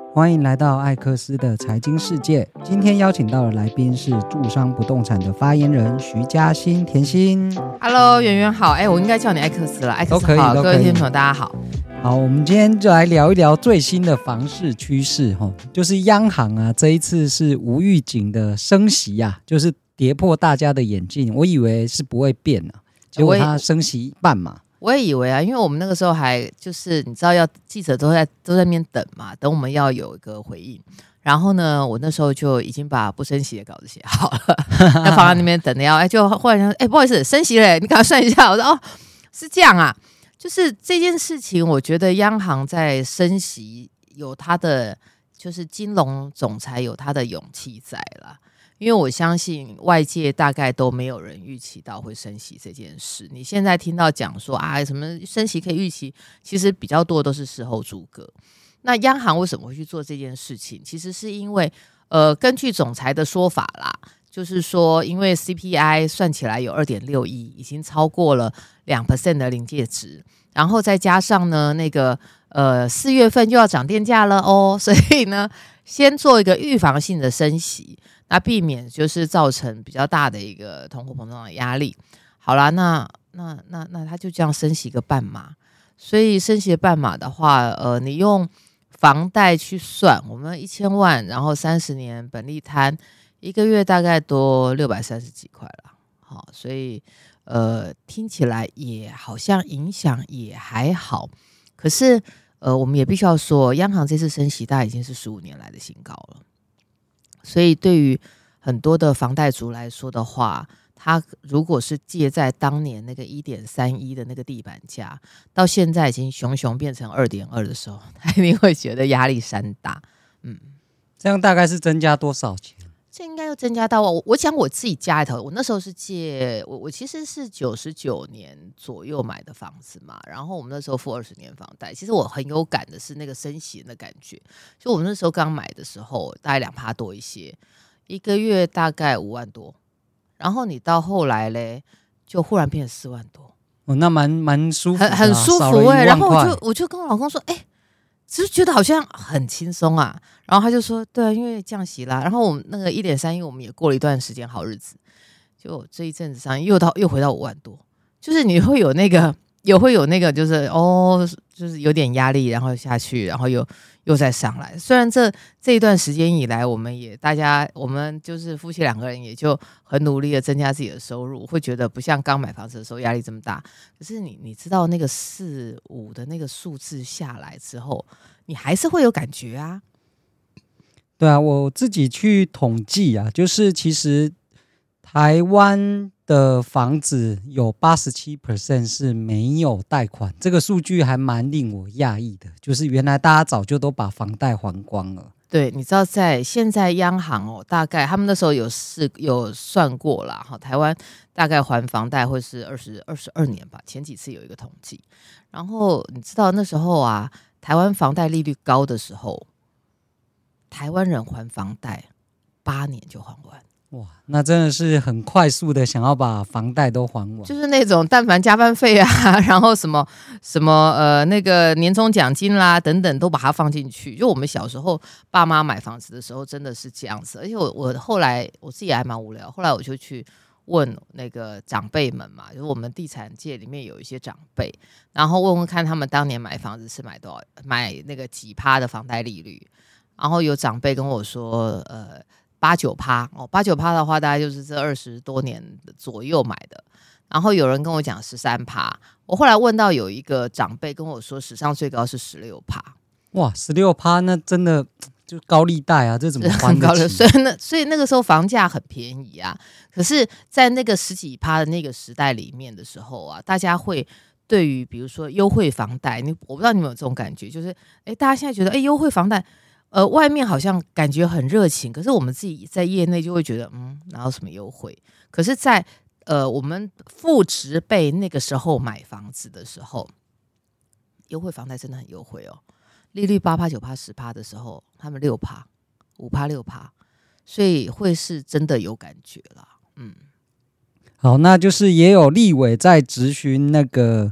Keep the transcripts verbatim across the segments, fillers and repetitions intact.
欢迎来到艾克斯的财经世界。今天邀请到的来宾是住商不动产的发言人徐嘉欣，甜心。 Hello， 圆圆好。哎，我应该叫你艾克斯了，艾克斯好，各位听众朋友大家好。 好，我们今天就来聊一聊最新的房市趋势，就是央行啊，这一次是无预警的升息啊，就是跌破大家的眼镜。我以为是不会变啊，结果它升息一半嘛。 我也以为啊，因为我们那个时候还就是你知道要记者都在都在那边等嘛，等我们要有一个回应。然后呢，我那时候就已经把不升息的稿子写好了，那放在那边等着要，哎，就忽然说，哎，不好意思，升息了，你赶快算一下。我说哦，是这样啊，就是这件事情，我觉得央行在升息有它的，就是金融总裁有他的勇气在啦。因为我相信外界大概都没有人预期到会升息这件事。你现在听到讲说啊，什么升息可以预期，其实比较多都是事后诸葛。那央行为什么会去做这件事情？其实是因为，呃，根据总裁的说法啦，就是说，因为 C P I 算起来有 二点六亿，已经超过了 百分之二 的临界值，然后再加上呢，那个呃四月份又要涨电价了哦，所以呢，先做一个预防性的升息。那避免就是造成比较大的一个通货膨胀的压力。好啦，那那那那他就这样升息个半码，所以升息半码的话，呃，你用房贷去算，我们一千万，然后三十年本利摊，一个月大概多六百三十几块了。好，所以呃，听起来也好像影响也还好，可是呃，我们也必须要说，央行这次升息大概已经是十五年来的新高了。所以对于很多的房贷族来说的话，他如果是借在当年那个 一点三一 的那个地板价，到现在已经熊熊变成 二点二 的时候，他一定会觉得压力山大。嗯， 这样大概是增加多少钱？ 这应该又增加到我，我讲我自己家里头，我那时候是借我，我其实是九十九年左右买的房子嘛，然后我们那时候付二十年房贷。其实我很有感的是那个升息的感觉，就我们那时候刚买的时候，大概两趴多一些，一个月大概五万多，然后你到后来嘞，就忽然变成四万多， 哦，那蛮蛮舒服的、啊， 很很舒服哎、欸。然后我就我就跟我老公说，哎、欸。只是觉得好像很轻松啊，然后他就说对啊，因为降息啦，然后我们那个 一点三一 我们也过了一段时间好日子，就这一阵子上又到又回到五万多，就是你会有那个也会有那个就是哦，就是有点压力，然后下去，然后又又再上来。虽然这这一段时间以来，我们也大家我们就是夫妻两个人也就很努力的增加自己的收入，会觉得不像刚买房子的时候压力这么大。可是你你知道那个四五的那个数字下来之后，你还是会有感觉啊。 对啊，我自己去统计啊，就是其实台湾的房子有 百分之八十七 是没有贷款，这个数据还蛮令我讶异的，就是原来大家早就都把房贷还光了。 对，你知道在现在央行哦，大概他们那时候有是有算过啦，台湾大概还房贷会是二十二十二年吧，前几次有一个统计。然后你知道那时候啊，台湾房贷利率高的时候，台湾人还房贷八年就还完。 哇，那真的是很快速的想要把房贷都还完， 就是那种但凡加班费啊，然后什么什么呃那个年终奖金啦等等都把它放进去。就我们小时候爸妈买房子的时候真的是这样子，而且我我后来我自己还蛮无聊，后来我就去问那个长辈们嘛，就是我们地产界里面有一些长辈，然后问问看他们当年买房子是买多少，买那个几趴的房贷利率，然后有长辈跟我说呃。八九趴哦，八九趴的话，大概就是这二十多年左右买的。然后有人跟我讲十三趴，我后来问到有一个长辈跟我说，史上最高是十六趴。 哇，十六趴那真的就高利贷啊，这怎么还得起？ 所以那所以那个时候房价很便宜啊。可是，在那个十几趴的那个时代里面的时候啊，大家会对于比如说优惠房贷，你我不知道你们有这种感觉，就是哎，大家现在觉得哎，优惠房贷。呃，外面好像感觉很热情，可是我们自己在业内就会觉得，嗯，哪有什么优惠？可是在，呃我们父执辈那个时候买房子的时候，优惠房贷真的很优惠哦，利率八趴、九趴、十趴的时候，他们六趴、五趴、六趴，所以会是真的有感觉啦。嗯， 好，那就是也有立委在质询那个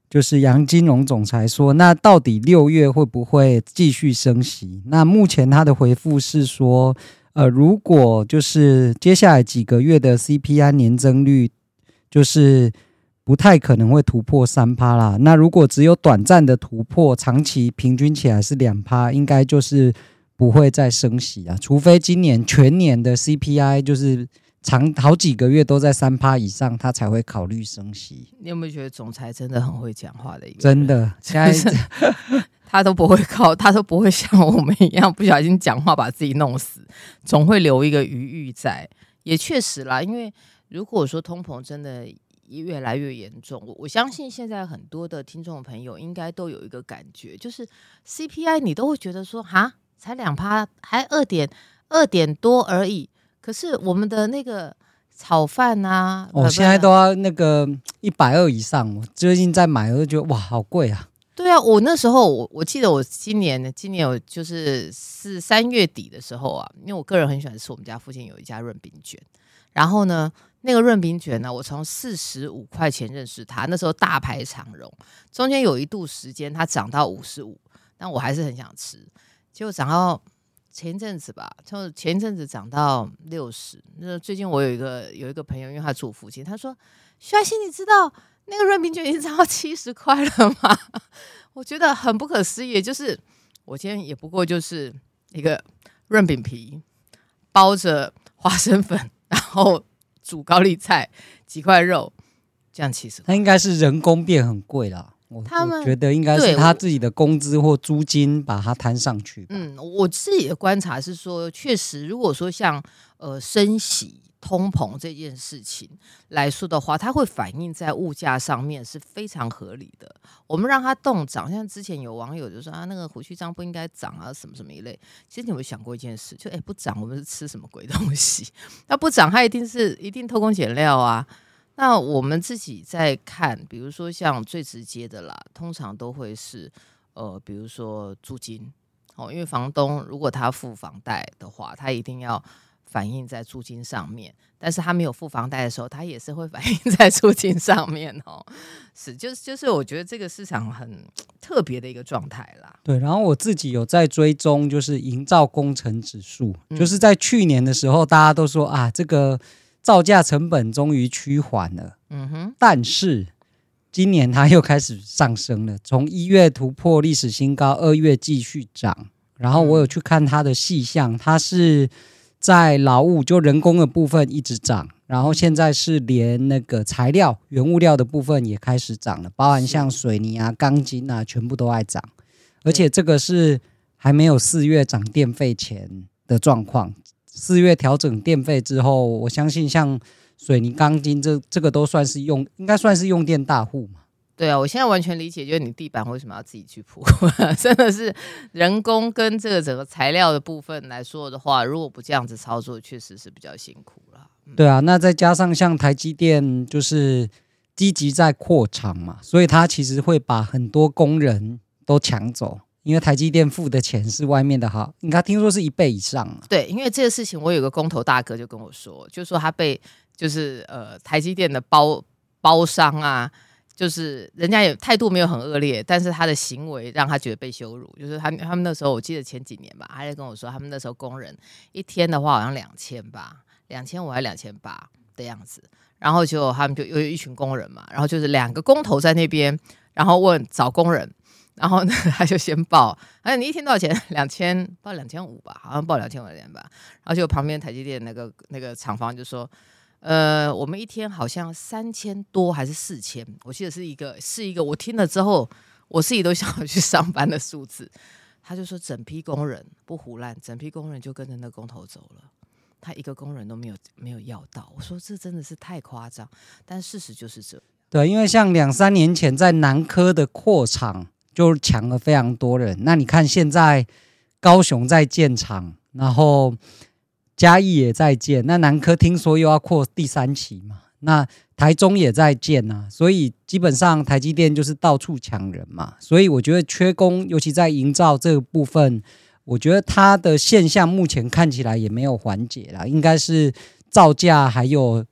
就是杨金龙总裁说，那到底六月会不会继续升息？那目前他的回复是说，呃，如果就是接下来几个月的 C P I 年增率就是不太可能会突破 百分之三 啦。那如果只有短暂的突破，长期平均起来是 百分之二， 应该就是不会再升息啊，除非今年全年的 C P I 就是长好几个月都在 百分之三 以上，他才会考虑升息。 你有没有觉得总裁真的很会讲话的一个人？ 真的，现在他都不会靠，他都不会像我们一样不小心讲话把自己弄死，总会留一个余裕在。也确实啦，因为如果说通膨真的越来越严重，我我相信现在很多的听众朋友应该都有一个感觉，就是 C P I 你都会觉得说，哈，才两趴，还二点二点多而已。可是我们的那个炒饭啊， 哦，现在都要那个一百二以上，我最近在买，我就觉得哇，好贵啊。 对啊，我那时候我我记得我今年今年有就是是三月底的时候啊，因为我个人很喜欢吃我们家附近有一家润饼卷，然后呢，那个润饼卷呢，我从四十五块钱认识它，那时候大排长龙，中间有一度时间它涨到五十五，但我还是很想吃，结果涨到前一阵子吧，就前一阵子涨到六十。那最近我有一个有一个朋友，因为他住附近，他说：“徐爱欣，你知道那个润饼卷已经涨到七十块了吗？”我觉得很不可思议，就是我今天也不过就是一个润饼皮包着花生粉，然后煮高丽菜，几块肉，这样七十块。 他应该是人工变很贵啦。我, 他们我觉得应该是他自己的工资或租金把它摊上去。 嗯，我自己的观察是说，确实，如果说像呃升息、通膨这件事情来说的话，它会反映在物价上面是非常合理的。我们让它动涨，像之前有网友就说啊，那个胡须章不应该涨啊，什么什么一类。其实你有没有想过一件事？就哎不涨，我们是吃什么鬼东西？它不涨，它一定是一定偷工减料啊。那我们自己在看，比如说像最直接的啦，通常都会是呃，比如说租金哦，因为房东如果他付房贷的话，他一定要反映在租金上面，但是他没有付房贷的时候，他也是会反映在租金上面哦。是，就是就是我觉得这个市场很特别的一个状态啦。 对，然后我自己有在追踪，就是营造工程指数，嗯、就是在去年的时候，大家都说啊，这个造价成本终于趋缓了，嗯哼，但是今年它又开始上升了，从一月突破历史新高，二月继续涨。然后我有去看它的细项，它是在劳务就人工的部分一直涨，然后现在是连那个材料原物料的部分也开始涨了，包含像水泥啊、钢筋啊，全部都在涨。而且这个是还没有四月涨电费前的状况。四月调整电费之后，我相信像水泥、钢筋这这个都算是用，应该算是用电大户嘛。 对啊，我现在完全理解，就是你地板为什么要自己去铺，真的是人工跟这个整个材料的部分来说的话，如果不这样子操作，确实是比较辛苦了。嗯、 对啊，那再加上像台积电就是积极在扩厂嘛，所以它其实会把很多工人都抢走。因为台积电付的钱是外面的好，应该听说是一倍以上、啊。 对，因为这个事情，我有个工头大哥就跟我说，就说他被就是呃台积电的包包商啊，就是人家也态度没有很恶劣，但是他的行为让他觉得被羞辱。就是他他们那时候，我记得前几年吧，他就跟我说，他们那时候工人一天的话好像两千吧，两千五还两千八的样子。然后就他们就有一群工人嘛，然后就是两个工头在那边，然后问找工人。然后呢，他就先报，哎，你一天多少钱？两千，报两千五吧，好像报两千五元吧。然后就旁边台积电那个那个厂房就说，呃，我们一天好像三千多还是四千，我记得是一个是一个，我听了之后，我自己都想要去上班的数字。他就说，整批工人不胡乱，整批工人就跟着那工头走了，他一个工人都没有没有要到。我说这真的是太夸张，但事实就是这样。 对，因为像两三年前在南科的扩厂。就抢了非常多人。那你看现在高雄在建厂，然后嘉义也在建，那南科听说又要扩第三期嘛，那台中也在建啊，所以基本上台积电就是到处抢人嘛。所以我觉得缺工，尤其在营造这个部分，我觉得它的现象目前看起来也没有缓解啦，应该是造价还有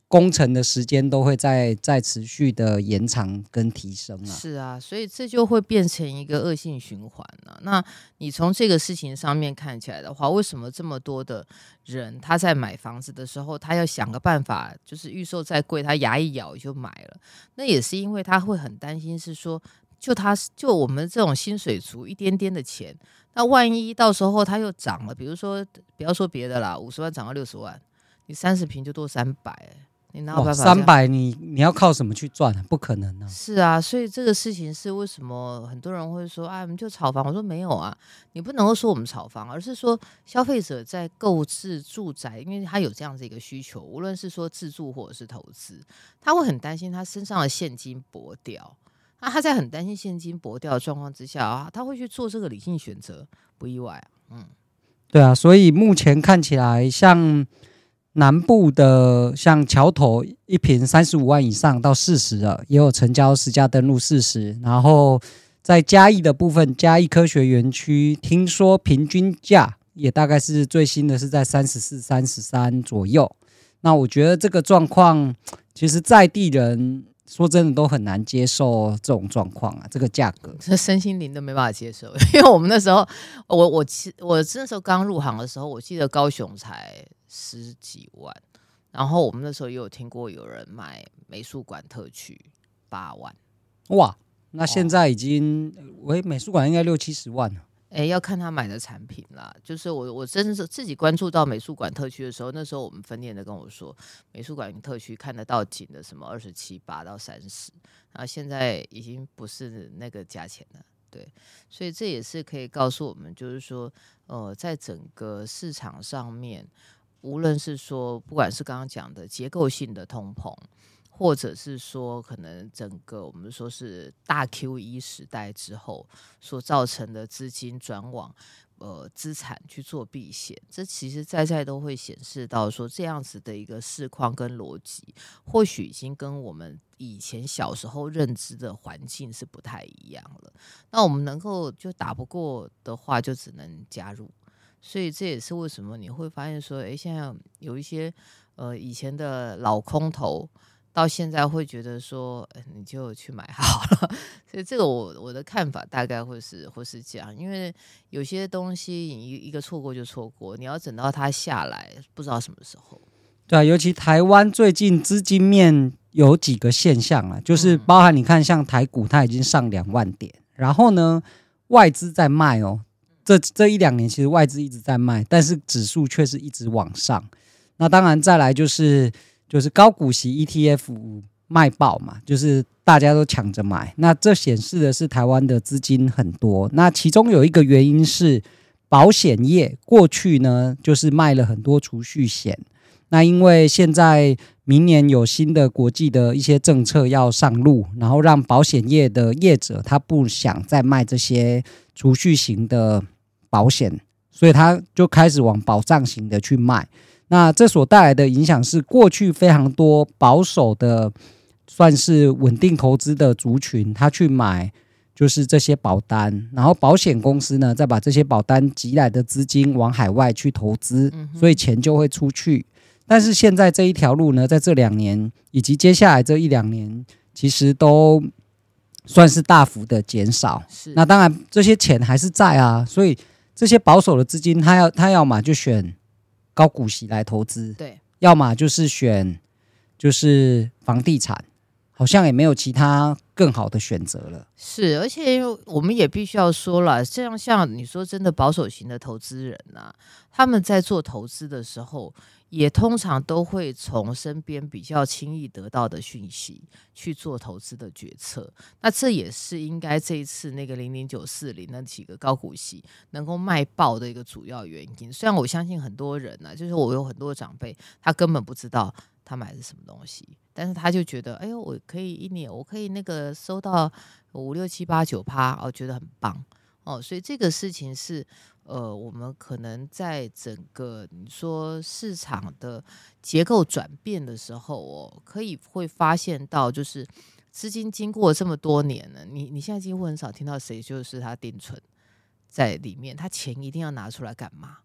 工程的时间都会在在持续的延长跟提升啊。 是啊，所以这就会变成一个恶性循环啊。那你从这个事情上面看起来的话，为什么这么多的人他在买房子的时候，他要想个办法，就是预售再贵，他牙一咬就买了？那也是因为他会很担心，是说就他就我们这种薪水族一点点的钱，那万一到时候他又涨了，比如说不要说别的啦，五十万涨到六十万，你三十平就多三百、欸。你哪有办法？ 三百，你你要靠什么去赚啊？不可能啊！ 是啊，所以这个事情是为什么很多人会说，啊，我们就炒房。我说没有啊，你不能够说我们炒房，而是说消费者在购置住宅，因为他有这样子一个需求，无论是说自住或者是投资，他会很担心他身上的现金薄掉。那他在很担心现金薄掉的状况之下啊，他会去做这个理性选择，不意外啊。嗯， 对啊，所以目前看起来像。南部的像桥头一坪三十五万以上到四十了，也有成交实价登录四十。然后在嘉义的部分，嘉义科学园区听说平均价也大概是最新的是在三十四、三十三左右。那我觉得这个状况，其实在地人说真的都很难接受这种状况啊，这个价格， 这身心灵都没办法接受。因为我们那时候，我我我那时候刚入行的时候，我记得高雄才十几万，然后我们那时候也有听过有人买美术馆特区八万， 哇，那现在已经，喂、哦，美术馆应该六七十万了。 哎，要看他买的产品啦。就是我，我真的是自己关注到美术馆特区的时候，那时候我们分店的跟我说，美术馆特区看得到景的什么二十七八到三十，然后现在已经不是那个价钱了。对，所以这也是可以告诉我们，就是说，呃，在整个市场上面，无论是说，不管是刚刚讲的结构性的通膨，或者是说可能整个我们说是大 Q E 时代之后所造成的资金转往呃资产去做避险，这其实在在都会显示到说这样子的一个市况跟逻辑，或许已经跟我们以前小时候认知的环境是不太一样了。那我们能够就打不过的话，就只能加入。所以这也是为什么你会发现说，哎，现在有一些呃以前的老空头。到现在会觉得说，你就去买好了。所以这个我我的看法大概会是会是这样，因为有些东西你一个错过就错过，你要等到它下来，不知道什么时候。 对啊，尤其台湾最近资金面有几个现象啊，就是包含你看，像台股它已经上两万点，然后呢外资在卖哦，这这一两年其实外资一直在卖，但是指数却是一直往上。那当然再来就是。就是高股息 E T F 卖爆嘛，就是大家都抢着买，那这显示的是台湾的资金很多。那其中有一个原因是保险业过去呢就是卖了很多储蓄险，那因为现在明年有新的国际的一些政策要上路，然后让保险业的业者他不想再卖这些储蓄型的保险，所以他就开始往保障型的去卖。那这所带来的影响是，过去非常多保守的，算是稳定投资的族群，他去买就是这些保单，然后保险公司呢，再把这些保单集来的资金往海外去投资，所以钱就会出去。但是现在这一条路呢，在这两年以及接下来这一两年，其实都算是大幅的减少。那当然，这些钱还是在啊，所以这些保守的资金，他要他要嘛就选。高股息来投资， 对， 要么就是选就是房地产，好像也没有其他更好的选择了。 是，而且我们也必须要说了，这样像你说真的保守型的投资人啊，他们在做投资的时候，也通常都会从身边比较轻易得到的讯息去做投资的决策。那这也是应该这一次那个零零九四零那几个高股息能够卖爆的一个主要原因。虽然我相信很多人呢、啊，就是我有很多长辈，他根本不知道他买的是什么东西，但是他就觉得，哎呦，我可以一年，我可以那个收到五六七八九趴，哦，觉得很棒哦。所以这个事情是。呃，我们可能在整个你说市场的结构转变的时候哦，可以会发现到，就是资金经过这么多年了，你你现在几乎很少听到谁就是他定存在里面，他钱一定要拿出来干嘛？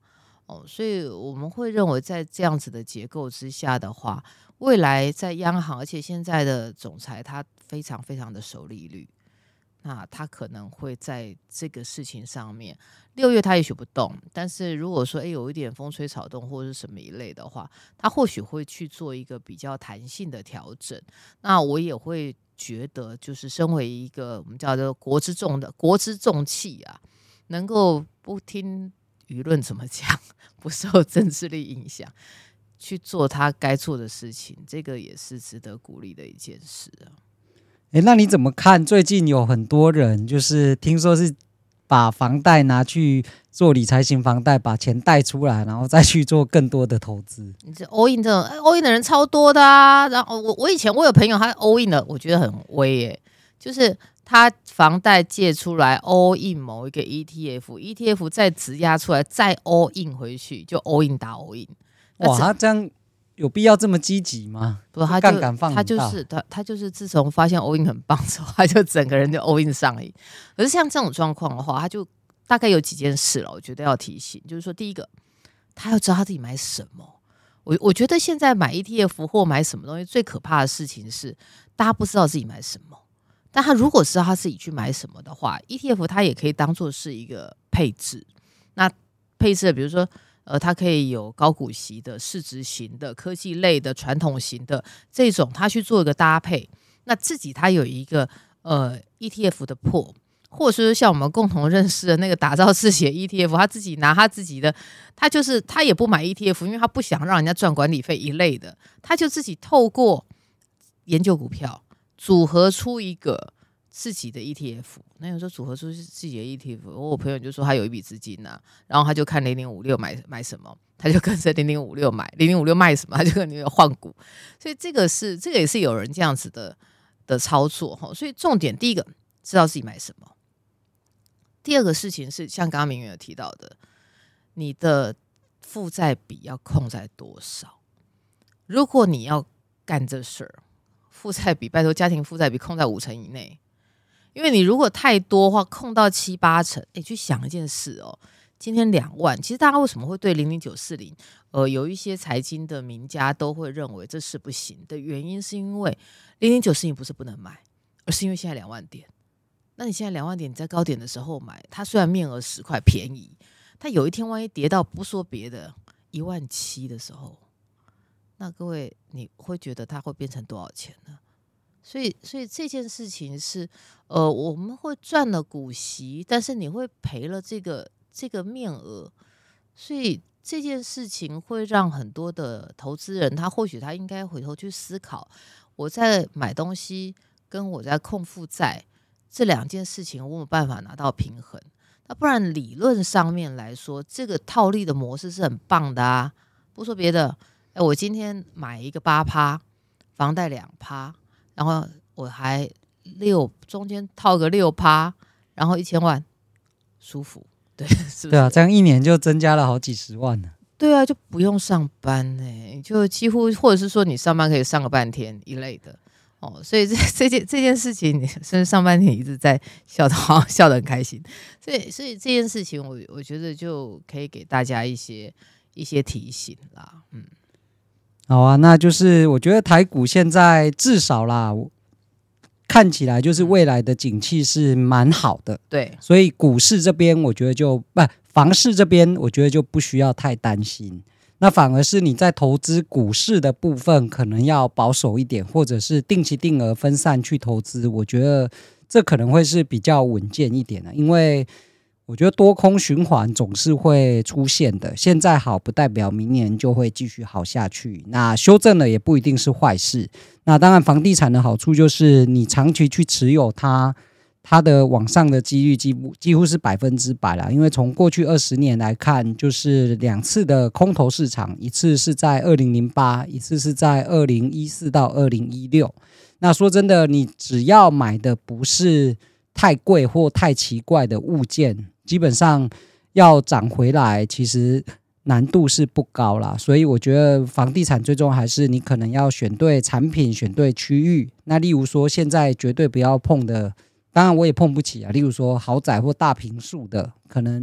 哦，所以我们会认为在这样子的结构之下的话，未来在央行，而且现在的总裁他非常非常的守利率，那他可能会在这个事情上面，六月他也许不动，但是如果说哎有一点风吹草动或者是什么一类的话，他或许会去做一个比较弹性的调整。那我也会觉得，就是身为一个我们叫做国之重的国之重器啊，能够不听舆论怎么讲，不受政治力影响，去做他该做的事情，这个也是值得鼓励的一件事啊。 诶，那你怎么看？最近有很多人就是听说是把房贷拿去做理财型房贷，把钱贷出来，然后再去做更多的投资。 你这 all in 这种 all in 的人超多的啊。然后我我以前我有朋友他 all in 的，我觉得很威耶，就是他房贷借出来 all in 某一个 E T F，E T F 再质押出来再 all in 回去，就 all in 打 all in。 哇，他这样有必要这么积极吗？ 不，他就杠杆放很大， 他就是他他就是自从发现 all in 很棒之后，他就整个人就 all in 上瘾。可是像这种状况的话，他就大概有几件事了，我觉得要提醒，就是说第一个，他要知道他自己买什么。我我觉得现在买 E T F 或买什么东西最可怕的事情是，大家不知道自己买什么。但他如果知道他自己去买什么的话 ，E T F 它也可以当做是一个配置。那配置，比如说。呃，它可以有高股息的、市值型的、科技类的、传统型的这种，它去做一个搭配。那自己它有一个呃 E T F 的破，或者是像我们共同认识的那个打造自己的 E T F， 他自己拿他自己的，他就是他也不买 E T F， 因为他不想让人家赚管理费一类的，他就自己透过研究股票组合出一个自己的 E T F。 那有时候组合出自己的 E T F， 我朋友就说他有一笔资金啊，然后他就看零零五六买买什么，他就跟着零零五六买，零零五六卖什么，他就跟零零换股。所以这个是这个也是有人这样子的的操作。所以重点第一个知道自己买什么，第二个事情是像刚刚明远有提到的，你的负债比要控在多少。如果你要干这事儿，负债比拜托家庭负债比控在五成以内，因为你如果太多的话，控到七八成，哎，去想一件事哦，今天两万，其实大家为什么会对零零九四零，呃，有一些财经的名家都会认为这是不行的原因，是因为零零九四零不是不能买，而是因为现在两万点。那你现在两万点，你在高点的时候买，它虽然面额十块便宜，它有一天万一跌到不说别的一万七的时候，那各位你会觉得它会变成多少钱呢？所以，所以这件事情是，呃，我们会赚了股息，但是你会赔了这个这个面额，所以这件事情会让很多的投资人，他或许他应该回头去思考，我在买东西跟我在控负债这两件事情，我没有办法拿到平衡。那不然理论上面来说，这个套利的模式是很棒的啊。不说别的，哎，我今天买一个八趴，房贷两趴。然后我还六中间套个六趴，然后一千万，舒服，对，是不是？ 对啊，这样一年就增加了好几十万呢。 对啊，就不用上班哎，就几乎或者是说你上班可以上个半天一类的哦。所以这这件这件事情，你甚至上半天一直在笑得好，笑得很开心。所以所以这件事情我，我我觉得就可以给大家一些一些提醒啦，嗯。 好啊，那就是我觉得台股现在至少啦，看起来就是未来的景气是蛮好的， 对， 所以股市这边我觉得就不，房市这边我觉得就不需要太担心。那反而是你在投资股市的部分，可能要保守一点，或者是定期定额分散去投资，我觉得这可能会是比较稳健一点的，因为我觉得多空循环总是会出现的，现在好不代表明年就会继续好下去，那修正了也不一定是坏事。那当然房地产的好处就是你长期去持有它，它的往上的几率几乎几乎是百分之百啦，因为从过去二十年来看，就是两次的空头市场，一次是在二零零八，一次是在二零一四到二零一六。那说真的，你只要买的不是太贵或太奇怪的物件，基本上要涨回来其实难度是不高啦。所以我觉得房地产最终还是你可能要选对产品，选对区域。那例如说现在绝对不要碰的，当然我也碰不起啊，例如说豪宅或大坪数的，可能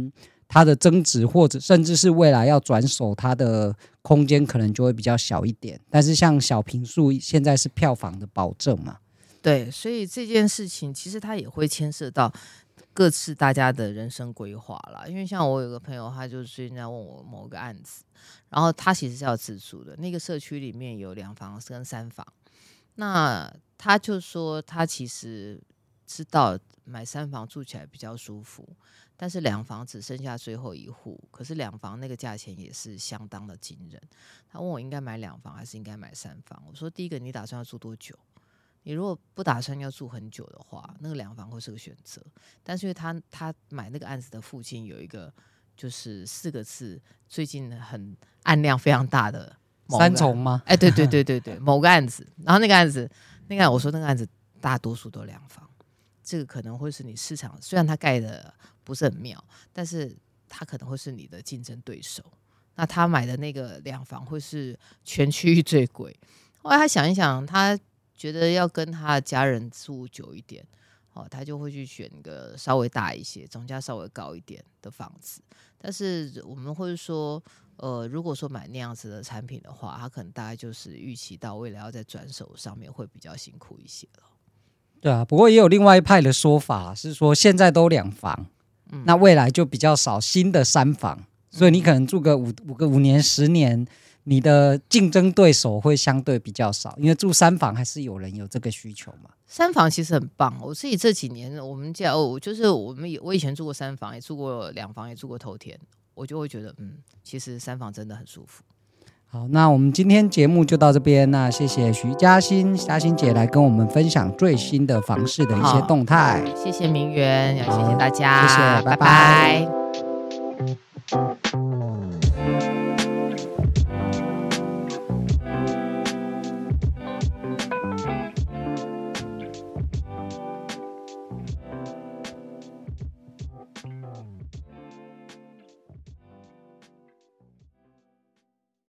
它的增值，或者甚至是未来要转手，它的空间可能就会比较小一点。但是像小坪数现在是票房的保证嘛， 对，所以这件事情其实它也会牵涉到各自大家的人生规划啦。因为像我有个朋友，他就最近在问我某个案子，然后他其实是要自住的，那个社区里面有两房跟三房，那他就说他其实知道买三房住起来比较舒服，但是两房只剩下最后一户，可是两房那个价钱也是相当的惊人。他问我应该买两房还是应该买三房，我说第一个你打算要住多久？你如果不打算要住很久的话，那个两房会是个选择。但是因为他他买那个案子的附近有一个就是四个字最近很案量非常大的三重吗？ 哎，对对对对对，某个案子，然后那个案子，那个我说那个案子大多数都两房，这个可能会是你市场虽然它盖的不是很妙，但是它可能会是你的竞争对手。那他买的那个两房会是全区域最贵。后来他想一想，他觉得要跟他的家人住久一点，哦，他就会去选一个稍微大一些、总价稍微高一点的房子。但是我们会说，呃，如果说买那样子的产品的话，他可能大概就是预期到未来要在转手上面会比较辛苦一些了。 对啊，不过也有另外一派的说法是说，现在都两房，嗯、那未来就比较少新的三房，所以你可能住个五五个五年、十年。你的竞争对手会相对比较少，因为住三房还是有人有这个需求嘛。 三房其实很棒，我自己这几年我们家哦，就是我们我以前住过三房，也住过两房，也住过头田，我就会觉得嗯，其实三房真的很舒服。 好，那我们今天节目就到这边，那谢谢徐嘉欣嘉欣姐来跟我们分享最新的房市的一些动态。 谢谢明媛，也谢谢大家， 谢谢，拜拜。 拜拜。